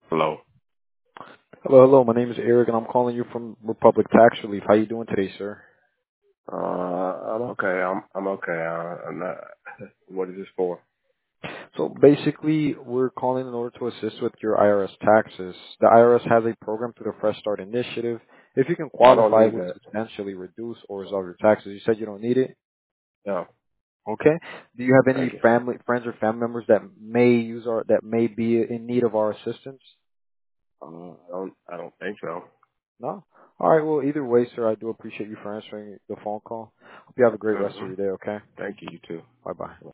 Hello. Hello, hello. My name is Eric, and I'm calling you from Republic Tax Relief. How you doing today, sir? I'm okay. I'm okay. I'm not. What is this for? So basically, we're calling in order to assist with your IRS taxes. The IRS has a program through the Fresh Start Initiative. If you can I don't qualify, it need would that. substantially reduce or resolve your taxes. You said you don't need it. No. Okay. Do you have any Thank you. family, friends, or family members that may be in need of our assistance? I don't think so. No. All right. Well, either way, sir, I do appreciate you for answering the phone call. Hope you have a great rest of Hmm. your day. Okay. Thank you. You too. Bye bye.